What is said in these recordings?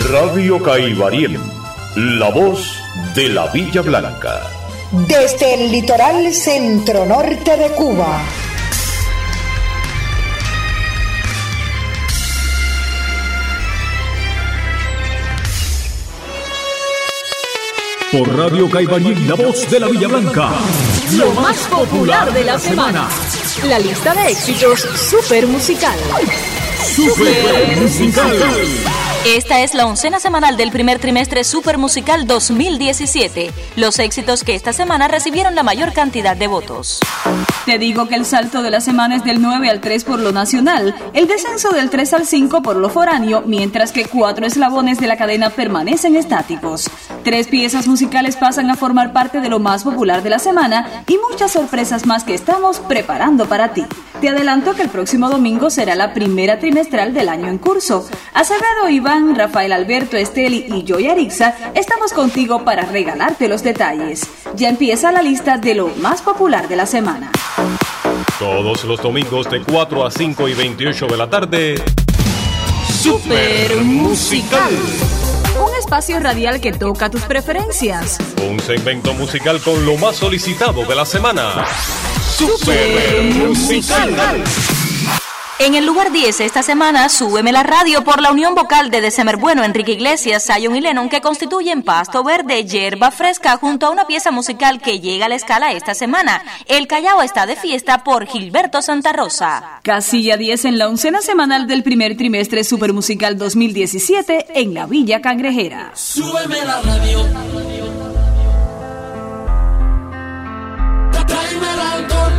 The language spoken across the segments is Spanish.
Radio Caibarién, la voz de la Villa Blanca. Desde el litoral centro-norte de Cuba. Por Radio Caibarién, la voz de la Villa Blanca. Lo más popular de la semana. La lista de éxitos Super Musical. Super Musical. Esta es la 11ª semanal del primer trimestre Super Musical 2017. Los éxitos que esta semana recibieron la mayor cantidad de votos. Te digo que el salto de la semana es del 9 al 3 por lo nacional, el descenso del 3 al 5 por lo foráneo, mientras que 4 eslabones de la cadena permanecen estáticos. 3 piezas musicales pasan a formar parte de lo más popular de la semana y muchas sorpresas más que estamos preparando para ti. Te adelanto que el próximo domingo será la primera trimestral del año en curso. Acevedo, Iván, Rafael Alberto, Esteli y Joy Arixa estamos contigo para regalarte los detalles. Ya empieza la lista de lo más popular de la semana. Todos los domingos de 4 a 5 y 28 de la tarde, Super Musical. Un espacio radial que toca tus preferencias. un segmento musical con lo más solicitado de la semana. Super Musical. En el lugar 10 esta semana, Súbeme la radio por la unión vocal de December Bueno, Enrique Iglesias, Zion y Lennon, que constituyen Pasto Verde, Yerba Fresca, junto a una pieza musical que llega a la escala esta semana. El Callao está de fiesta por Gilberto Santa Rosa. Casilla 10 en la 11ª semanal del primer trimestre Super Musical 2017 en la Villa Cangrejera. Súbeme la radio. Tráeme el alcohol.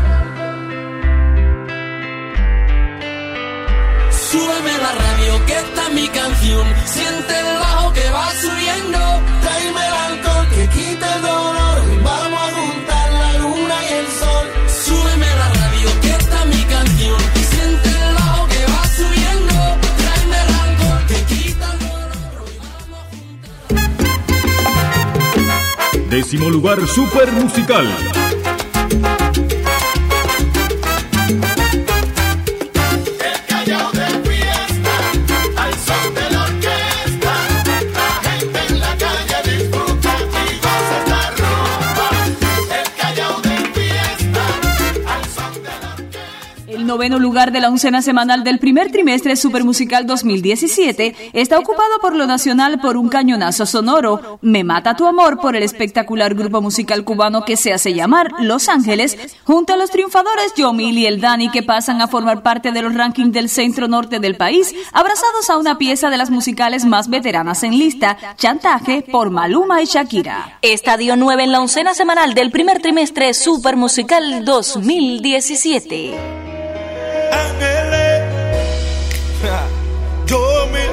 Súbeme la radio, que esta es mi canción. Siente el bajo que va subiendo. Tráeme el alcohol que quita el dolor. Vamos a juntar la luna y el sol. Súbeme la radio, que esta es mi canción. Siente el bajo que va subiendo. Tráeme el alcohol que quita el dolor. Vamos a juntar. 10º lugar, Super Musical. El 9º lugar de la 11ª semanal del primer trimestre Super Musical 2017 está ocupado por lo nacional por un cañonazo sonoro. Me mata tu amor por el espectacular grupo musical cubano que se hace llamar Los Ángeles, junto a los triunfadores Yomil y el Dani, que pasan a formar parte de los rankings del centro norte del país, abrazados a una pieza de las musicales más veteranas en lista, Chantaje por Maluma y Shakira. Estadio 9 en la 11ª semanal del primer trimestre Super Musical 2017. Ángeles, Yomil,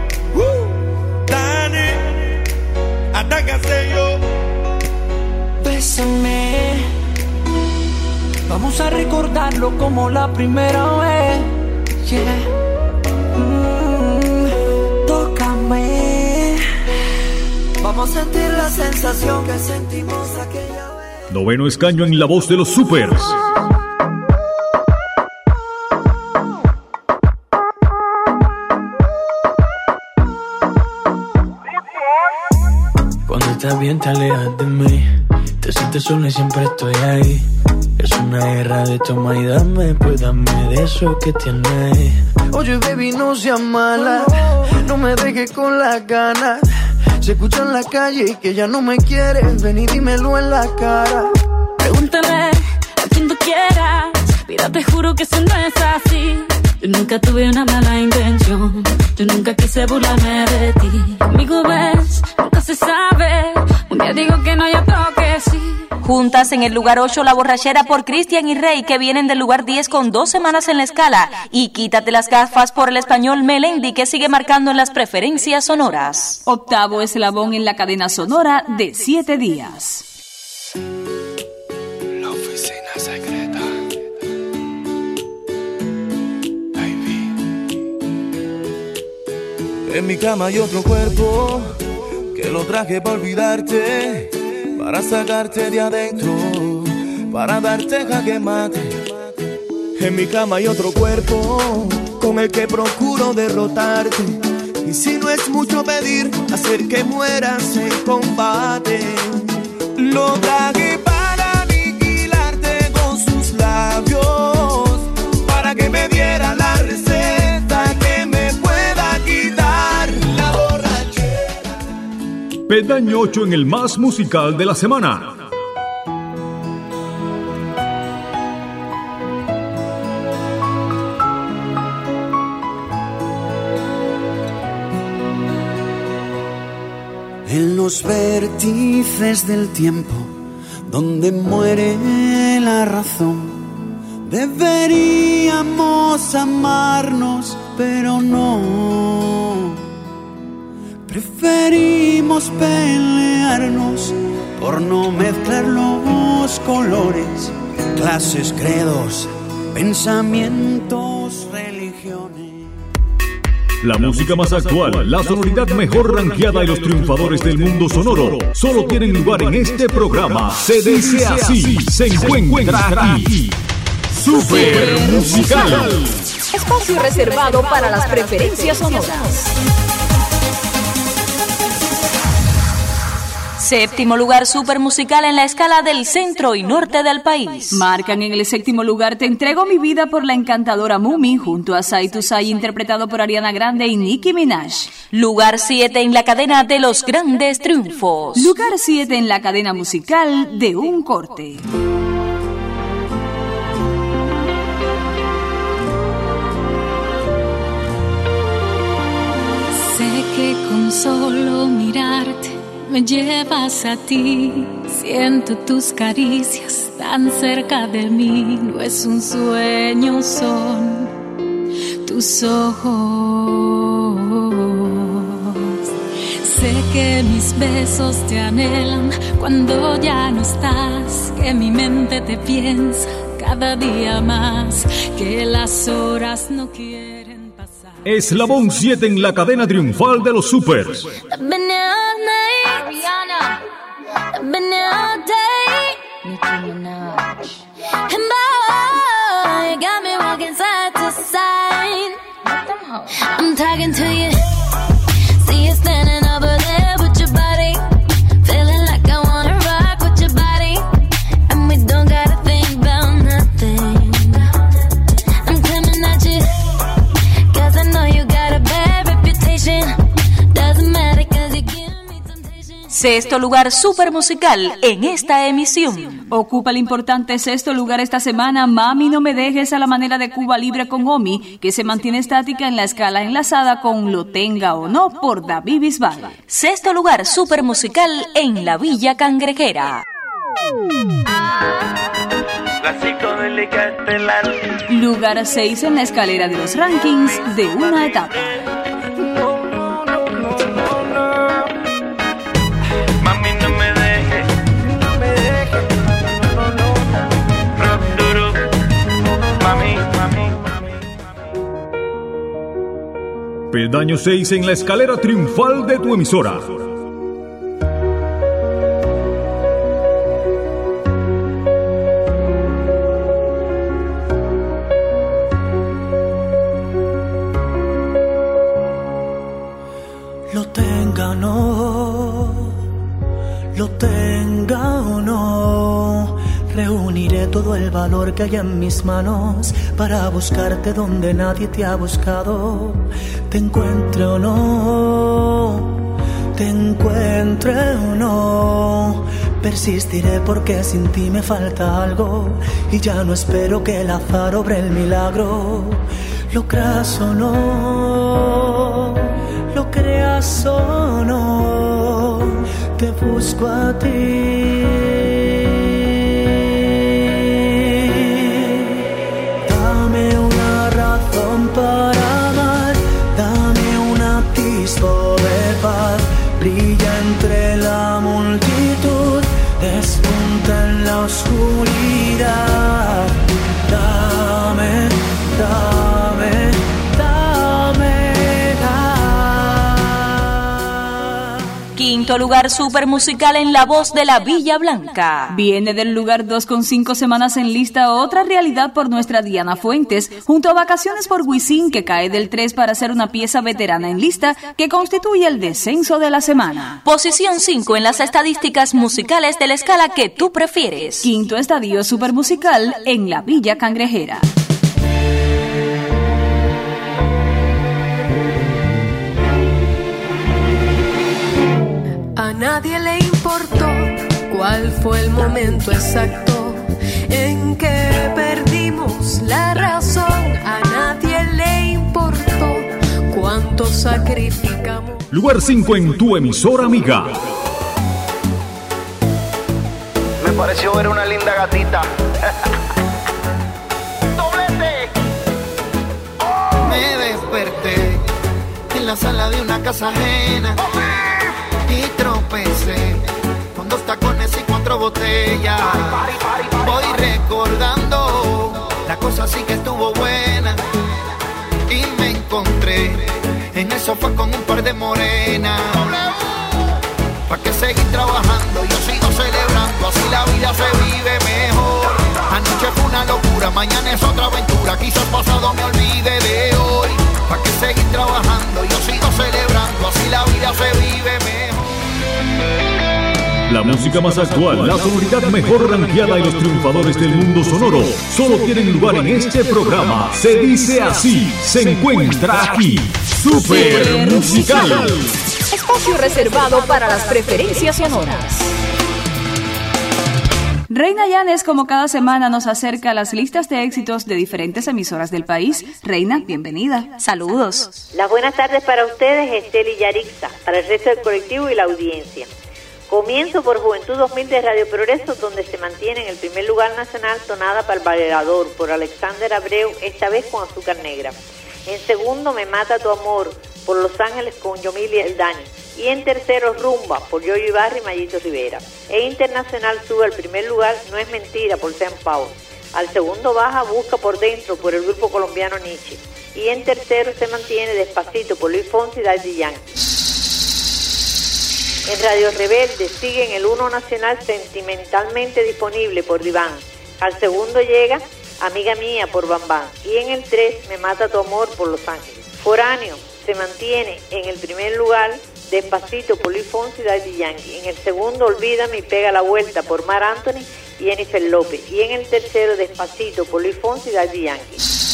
Dani, hasta que sé yo. Bésame, vamos a recordarlo como la primera vez. Yeah. Tócame, vamos a sentir la sensación que sentimos aquella vez. 9º escaño en la voz de los Supers. Cuando estás bien te alejas de mí, te sientes sola y siempre estoy ahí. Es una guerra de toma y dame, pues dame de eso que tienes. Oye baby, no seas mala, no me dejes con las ganas. Se escucha en la calle y que ya no me quieres, ven y dímelo en la cara. Pregúntale a quien tú quieras, mira te juro que eso no es así. Yo nunca tuve una mala intención, yo nunca quise burlarme de ti. Conmigo ves, nunca se sabe, un día digo que no y otro que sí. Juntas en el lugar 8, La Borrachera por Cristian y Rey, que vienen del lugar 10 con 2 semanas en la escala. Y Quítate las gafas por el español Melendi, que sigue marcando en las preferencias sonoras. 8º eslabón en la cadena sonora de 7 días. La oficina secreta. En mi cama hay otro cuerpo que lo traje para olvidarte, para sacarte de adentro, para darte jaque mate. En mi cama hay otro cuerpo con el que procuro derrotarte, Y si no es mucho pedir, hacer que mueras en combate. Lo traje para aniquilarte con sus labios, para que me diera la receta que me pueda quitar la borrachera. Peldaño 8 en el más musical de la semana. En los vértices del tiempo, donde muere la razón, deberíamos amarnos, pero no. Preferimos pelearnos por no mezclar los colores, clases, credos, pensamientos, religiones. La música más actual, la sonoridad mejor rankeada y los triunfadores del mundo sonoro solo tienen lugar en este programa. Se dice así, se encuentra aquí. Super Musical. Espacio reservado para las preferencias sonoras. Séptimo lugar super musical en la escala del centro y norte del país. Marcan en el séptimo lugar Te entrego mi vida por la encantadora Mumi, junto a Side to Side, interpretado por Ariana Grande y Nicki Minaj. Lugar 7 en la cadena de los grandes triunfos. Lugar 7 en la cadena musical de Un Corte. Sé que con solo mirarte me llevas a ti, siento tus caricias tan cerca de mí. No es un sueño, son tus ojos. Sé que mis besos te anhelan cuando ya no estás, que mi mente te piensa cada día más, que las horas no quieren pasar. Eslabón 7 en la cadena triunfal de los supers. Rihanna, I've been here all day. Nicki Minaj. And boy, you got me walking side to side. I'm talking to you. See you standing over there with your body. Feeling like I wanna rock with your body. And we don't gotta think about nothing. I'm coming at you, 'cause I know you got a bad reputation. Doesn't matter 'cause you give. Sexto lugar super musical en esta emisión. Ocupa el importante sexto lugar esta semana Mami no me dejes, a la manera de Cuba Libre con Omi, que se mantiene estática en la escala enlazada con Lo tenga o no por David Bisbal. Sexto lugar super musical en la Villa Cangrejera. Lugar 6 en la escalera de los rankings de Una Etapa. Peldaño 6 en la escalera triunfal de tu emisora. Lo tenga o no, lo tenga o no, reuniré todo el valor que hay en mis manos para buscarte donde nadie te ha buscado. Te encuentre o no, te encuentre o no, persistiré porque sin ti me falta algo y ya no espero que el azar obre el milagro. Lo creas o no, lo creas o no, te busco a ti. Dame una razón para amar, dame un atisbo de paz, brilla entre la multitud, despunta en la oscuridad. Dame, dame, dame. Quinto lugar super musical en La Voz de la Villa Blanca. Viene del lugar 2 con 5 semanas en lista Otra Realidad por nuestra Diana Fuentes, junto a Vacaciones por Wisin, que cae del 3 para ser una pieza veterana en lista que constituye el descenso de la semana. Posición 5 en las estadísticas musicales de la escala que tú prefieres. Quinto estadio super musical en La Villa Cangrejera. A nadie le importó cuál fue el momento exacto en que perdimos la razón. A nadie le importó cuánto sacrificamos. Lugar 5 en tu emisora amiga. Me pareció ver una linda gatita. ¡Doblete! Oh. Me desperté en la sala de una casa ajena. Y tropecé con 2 tacones y 4 botellas. Voy recordando, la cosa sí que estuvo buena. Y me encontré en el sofá con un par de morenas. ¿Pa' qué seguir trabajando? Yo sigo celebrando, así la vida se vive mejor. Anoche fue una locura, mañana es otra aventura. Quizás pasado me olvide de hoy. ¿Pa' qué seguir trabajando? Yo sigo celebrando, así la vida se vive mejor. La música más actual, la sonoridad mejor rankeada y los triunfadores del mundo sonoro solo tienen lugar en este programa. Se dice así, se encuentra aquí. Super Musical. Espacio reservado para las preferencias sonoras. Reina Llanes, como cada semana, nos acerca a las listas de éxitos de diferentes emisoras del país. Reina, bienvenida. Saludos. Las buenas tardes para ustedes, Estel y Yarixa, para el resto del colectivo y la audiencia. Comienzo por Juventud 2000 de Radio Progreso, donde se mantiene en el primer lugar nacional Tonada para el Bailador por Alexander Abreu, esta vez con Azúcar Negra. En segundo, Me Mata Tu Amor por Los Ángeles con Yomili El Dani. Y en tercero, Rumba por Yoyo Ibarra y Mayito Rivera. E internacional sube al primer lugar No Es Mentira por Sean Paul. Al segundo baja Busca por Dentro por el grupo colombiano Nietzsche. Y en tercero se mantiene Despacito por Luis Fonsi y Daddy Yankee. En Radio Rebelde sigue en el 1 nacional Sentimentalmente Disponible por Diván. Al segundo llega Amiga Mía por Bambán. Y en el 3 Me Mata Tu Amor por Los Ángeles. Foráneo se mantiene en el primer lugar Despacito por Luis Fonsi y Daddy Yankee. En el segundo Olvídame y Pega la Vuelta por Mar Anthony y Jennifer López. Y en el tercero Despacito por Luis Fonsi y Daddy Yankee.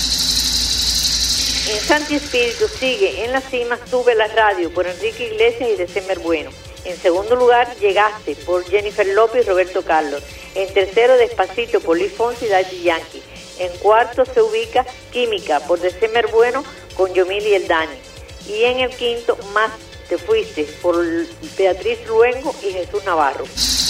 En Santi Espíritu sigue en la cima Sube la Radio por Enrique Iglesias y December Bueno. En segundo lugar, Llegaste por Jennifer López y Roberto Carlos. En tercero, Despacito por Luis Fonsi y Daddy Yankee. En cuarto se ubica Química por December Bueno con Yomili El Dani. Y en el quinto, Más Te Fuiste por Beatriz Luengo y Jesús Navarro.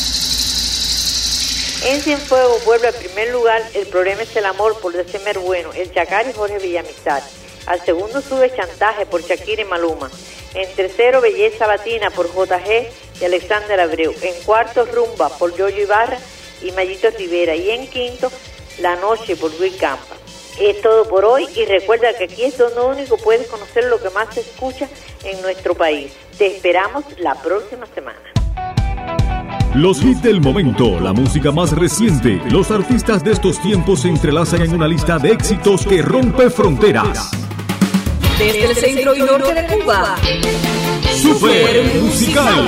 En Cienfuegos vuelve al primer lugar El Problema es el Amor por December Bueno, El Chacal y Jorge Villamizar. Al segundo sube Chantaje por Shakira y Maluma. En tercero, Belleza Latina por JG y Alexander Abreu. En cuarto, Rumba por Yoyo Ibarra y Mayito Rivera. Y en quinto, La Noche por Luis Campa. Es todo por hoy y recuerda que aquí es donde único puedes conocer lo que más se escucha en nuestro país. Te esperamos la próxima semana. Los hits del momento, la música más reciente, los artistas de estos tiempos se entrelazan en una lista de éxitos que rompe fronteras. Desde el centro y norte de Cuba, Super Musical.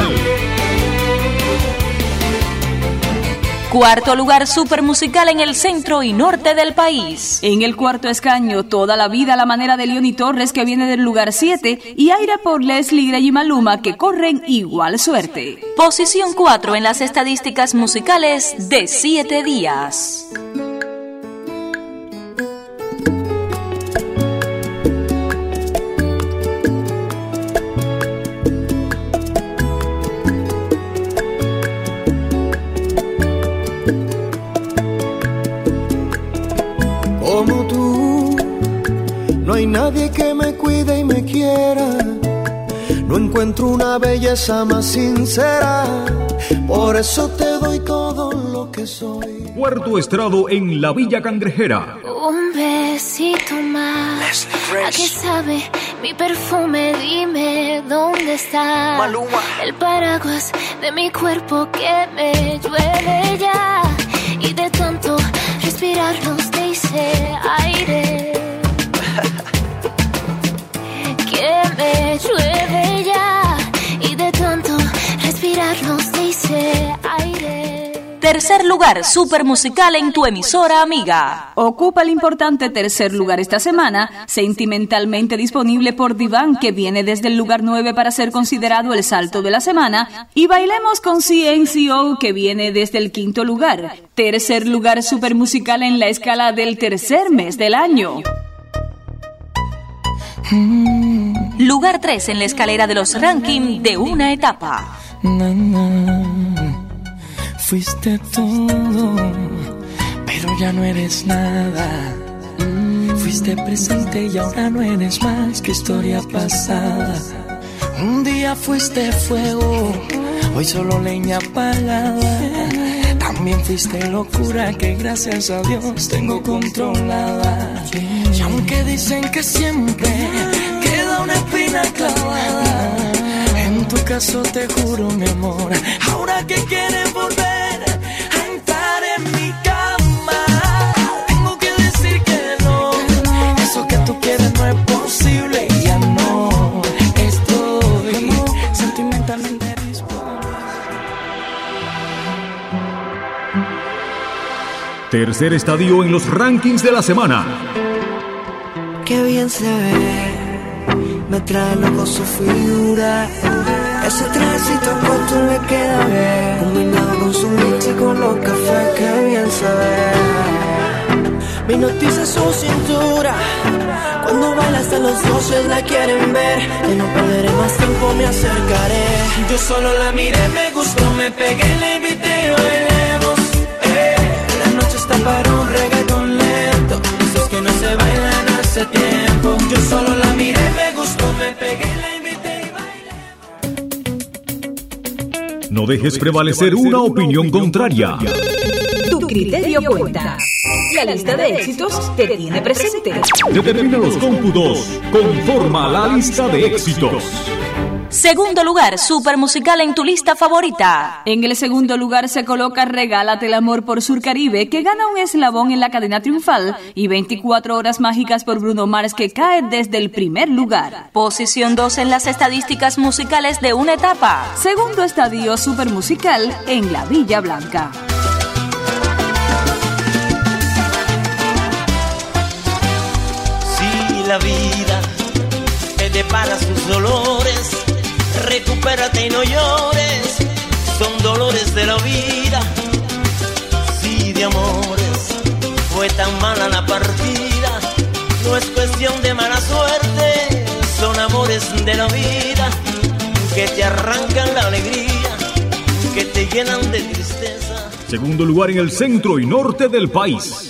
Cuarto lugar super musical en el centro y norte del país. En el cuarto escaño, Toda la Vida a la manera de Leoni Torres, que viene del lugar 7, y Aira por Leslie Gray y Maluma, que corren igual suerte. Posición 4 en las estadísticas musicales de 7 días. Como tú, no hay nadie que me cuide y me quiera. No encuentro una belleza más sincera. Por eso te doy todo lo que soy. Cuarto estrado en La Villa Cangrejera. Un besito más. ¿A qué sabe mi perfume? Dime ¿dónde está? Maluma. El paraguas de mi cuerpo que me llueve ya. Y de tanto respirar nos dice aire. Que me llueve ya. Y de tanto respirar nos dice aire. Tercer lugar, super musical en tu emisora amiga. Ocupa el importante tercer lugar esta semana, Sentimentalmente, disponible por Diván, que viene desde el lugar 9 para ser considerado el salto de la semana, y Bailemos con CNCO, que viene desde el quinto lugar. Tercer lugar super musical en la escala del tercer mes del año. Lugar 3 en la escalera de los rankings de una etapa. Fuiste todo, pero ya no eres nada. Fuiste presente y ahora no eres más que historia pasada. Un día fuiste fuego, hoy solo leña apagada. También fuiste locura que gracias a Dios tengo controlada. Y aunque dicen que siempre queda una espina clavada, en tu caso te juro, mi amor, ahora que quieres volver a entrar en mi cama, tengo que decir que no. Eso que tú quieres no es posible y ya no estoy sentimentalmente disponible. Tercer estadio en los rankings de la semana. Qué bien se ve, me trae loco su figura. Ese trajecito corto le queda bien, combinado con su leche y con los cafés, qué bien se ve. Me hipnotiza su cintura, cuando baila hasta los dioses la quieren ver. Que no perderé más tiempo, me acercaré. Yo solo la miré, me gustó, me pegué, le invité, bailemos. La noche está para un reggaetón lento, esos que no se bailan hace tiempo. Yo solo la miré, me gustó, me pegué, la invité. No dejes prevalecer una opinión contraria. Tu criterio cuenta. La lista de éxitos te tiene presente. Determina los cómputos. Conforma la lista de éxitos. Segundo lugar, super musical en tu lista favorita. En el segundo lugar se coloca Regálate el amor por Surcaribe, que gana un eslabón en la cadena triunfal, y 24 horas mágicas por Bruno Mars, que cae desde el primer lugar. Posición 2 en las estadísticas musicales de una etapa. Segundo estadio super musical en la Villa Blanca. Si la vida te depara sus dolores, recupérate y no llores, son dolores de la vida. Si de amores fue tan mala la partida, no es cuestión de mala suerte, son amores de la vida que te arrancan la alegría, que te llenan de tristeza. Segundo lugar en el centro y norte del país.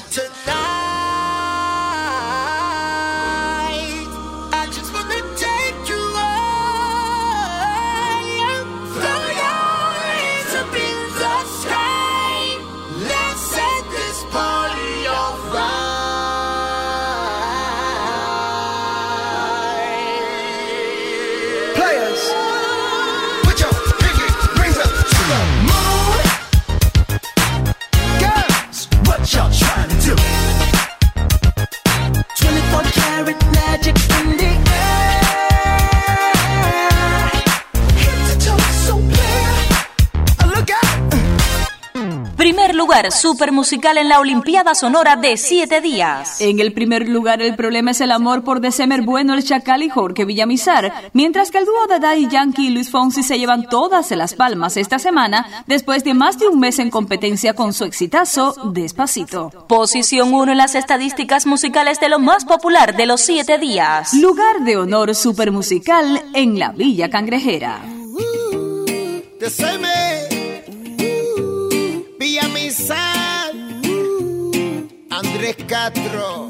Super musical en la Olimpiada Sonora de 7 días. En el primer lugar, El problema es el amor por December Bueno, El Chacal y Jorge Villamizar, mientras que el dúo de Daddy Yankee y Luis Fonsi se llevan todas las palmas esta semana, después de más de un mes en competencia con su exitazo Despacito. Posición 1 en las estadísticas musicales de lo más popular de los 7 días. Lugar de honor super musical en la Villa Cangrejera. Villamizar, Andrés Castro,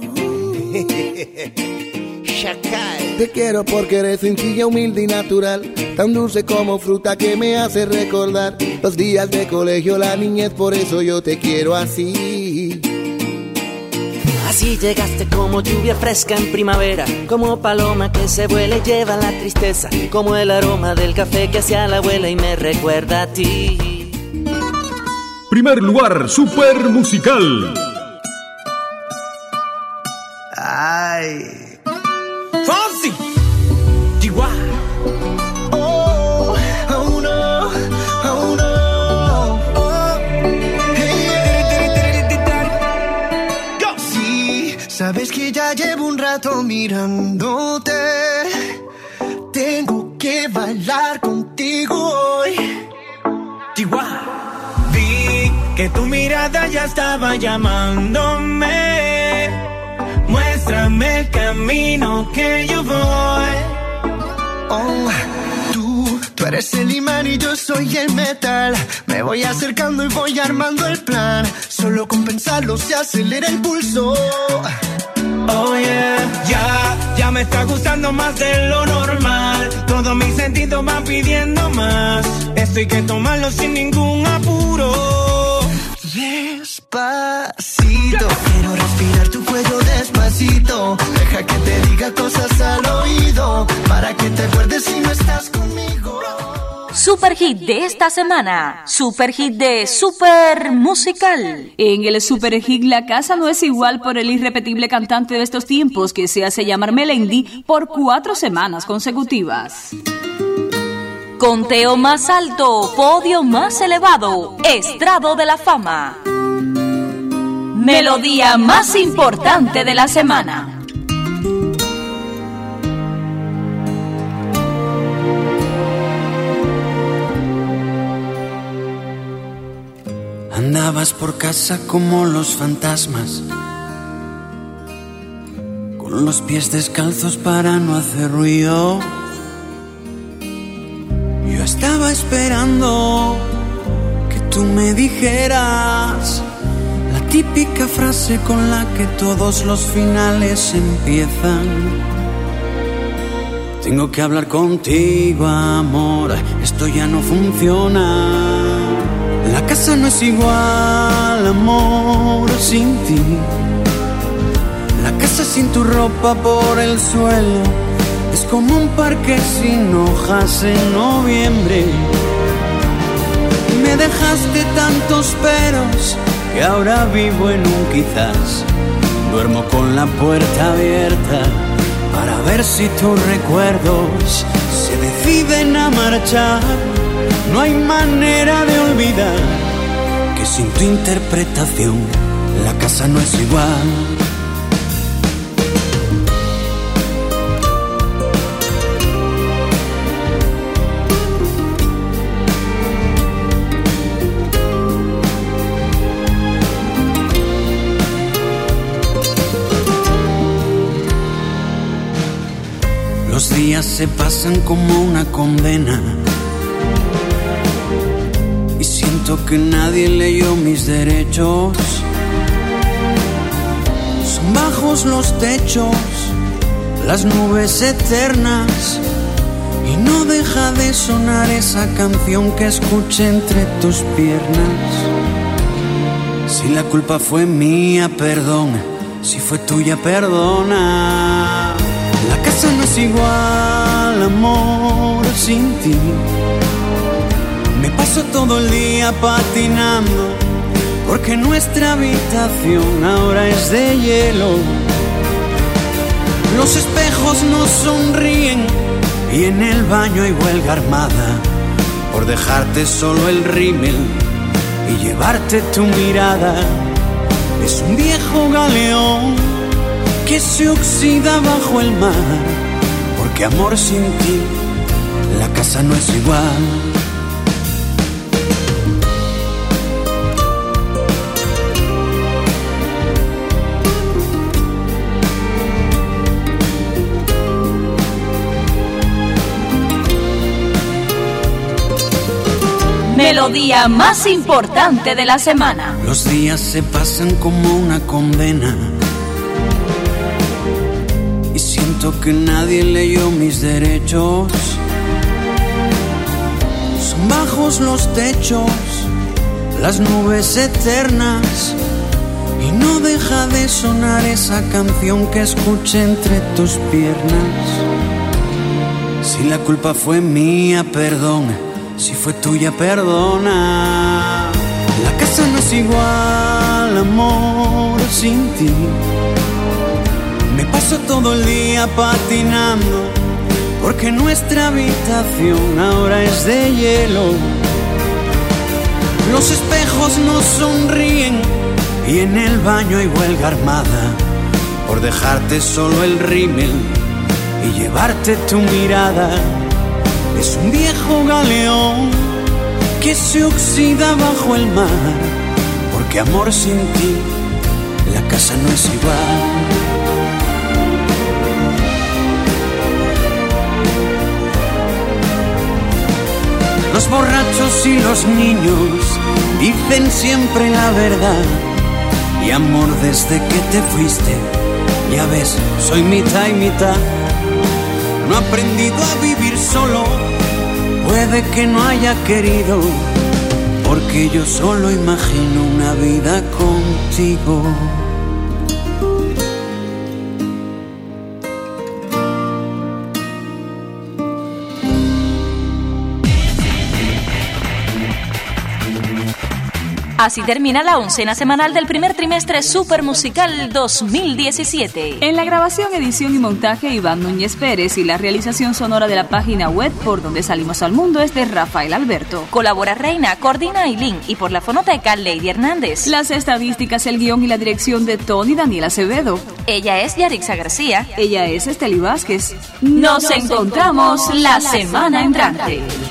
Chacal. Te quiero porque eres sencilla, humilde y natural, tan dulce como fruta que me hace recordar los días de colegio, la niñez, por eso yo te quiero así. Así Y llegaste como lluvia fresca en primavera, como paloma que se vuela y lleva la tristeza, como el aroma del café que hacía la abuela y me recuerda a ti. Primer lugar, Super Musical. Ay. Fonsi. Chihuahua. Oh, oh no, oh no. Oh. Hey. Sí, sabes que ya llevo un rato mirándote. Tengo que bailar contigo hoy. Chihuahua. Vi que tu mirada ya estaba llamándome. Muéstrame el camino que yo voy. Oh, tú eres el imán y yo soy el metal. Me voy acercando y voy armando el plan. Solo con pensarlo se acelera el pulso. Oh yeah, ya me está gustando más de lo normal. Todos mis sentidos van pidiendo más. Esto hay que tomarlo sin ningún apuro. Despacito, quiero respirar tu cuello despacito. Deja que te diga cosas al oído, para que te acuerdes si no estás conmigo. Super hit de esta semana, super hit de Super Musical. En el super hit La Casa No Es Igual por el irrepetible cantante de estos tiempos que se hace llamar Melendi por 4 semanas consecutivas. Conteo más alto, podio más elevado, estrado de la fama. Melodía más importante de la semana. Andabas por casa como los fantasmas, con los pies descalzos para no hacer ruido. Yo estaba esperando que tú me dijeras la típica frase con la que todos los finales empiezan. Tengo que hablar contigo, amor, esto ya no funciona. La casa no es igual, amor, sin ti. La casa sin tu ropa por el suelo es como un parque sin hojas en noviembre. Me dejaste tantos peros que ahora vivo en un quizás. Duermo con la puerta abierta para ver si tus recuerdos se deciden a marchar. No hay manera de olvidar que sin tu interpretación la casa no es igual. Los días se pasan como una condena y siento que nadie leyó mis derechos. Son bajos los techos, las nubes eternas, y no deja de sonar esa canción que escuché entre tus piernas. Si la culpa fue mía, perdón. Si fue tuya, perdona. La casa no es igual, amor, sin ti. Me paso todo el día patinando porque nuestra habitación ahora es de hielo. Los espejos no sonríen y en el baño hay huelga armada por dejarte solo el rímel y llevarte tu mirada. Es un viejo galeón que se oxida bajo el mar, porque amor sin ti la casa no es igual. Melodía más importante de la semana. Los días se pasan como una condena y siento que nadie leyó mis derechos. Son bajos los techos, las nubes eternas, Y no deja de sonar esa canción que escuché entre tus piernas. Si la culpa fue mía, perdona. Si fue tuya, perdona. La casa no es igual, amor, sin ti. Me paso todo el día patinando, porque nuestra habitación ahora es de hielo. Los espejos nos sonríen y en el baño hay huelga armada por dejarte solo el rímel y llevarte tu mirada. Es un viejo galeón que se oxida bajo el mar, porque amor sin ti la casa no es igual. Los borrachos y los niños dicen siempre la verdad. Y amor, desde que te fuiste, ya ves, soy mitad y mitad. No he aprendido a vivir solo, puede que no haya querido, porque yo solo imagino una vida contigo. Así termina la 11ª semanal del primer trimestre Super Musical 2017. En la grabación, edición y montaje, Iván Núñez Pérez, y la realización sonora de la página web por donde salimos al mundo es de Rafael Alberto. Colabora Reina, coordina Ailín y por la fonoteca Lady Hernández. Las estadísticas, el guión y la dirección de Tony Daniel Acevedo. Ella es Yarixa García. Ella es Esteli Vázquez. Nos encontramos la semana entrante.